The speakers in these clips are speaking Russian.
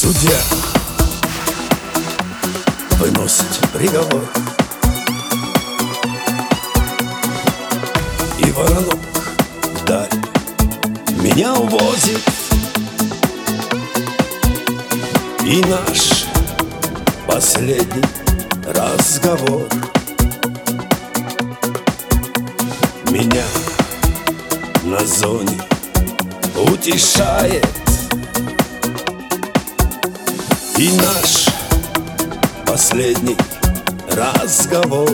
Судья выносит приговор, и воронок вдаль меня увозит, и наш последний разговор меня на зоне утешает. И наш последний разговор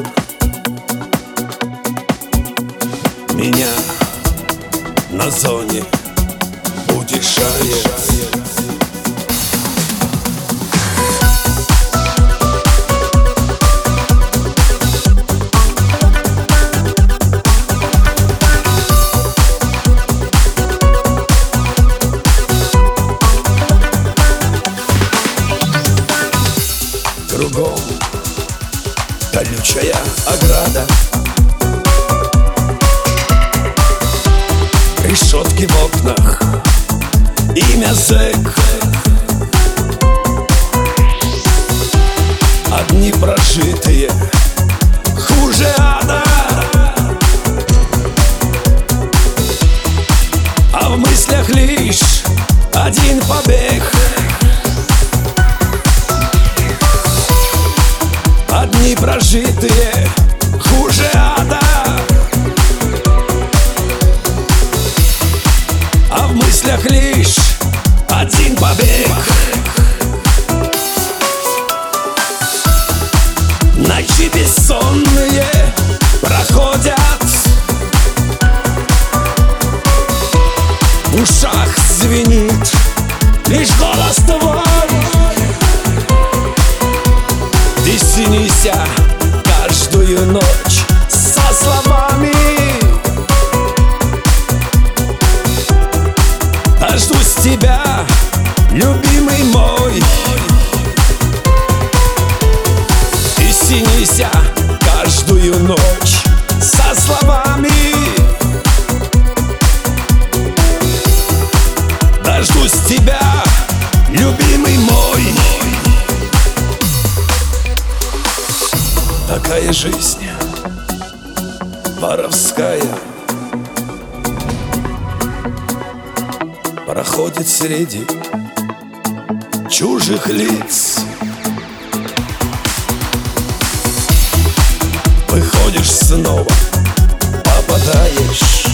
меня на зоне утешает. Кругом колючая ограда, решетки в окнах, имя зэк. Одни прожитые хуже ада, а в мыслях лишь один побег. Одни прожитые хуже ада, а в мыслях лишь один побег. Ночи бессонные проходят, в ушах звенит лишь голос твой. Ты снися каждую ночь со словами: дождусь тебя, любимый мой. Ты снися каждую ночь со словами: дождусь тебя, любимый мой. Такая жизнь воровская проходит среди чужих лиц. Выходишь снова, попадаешь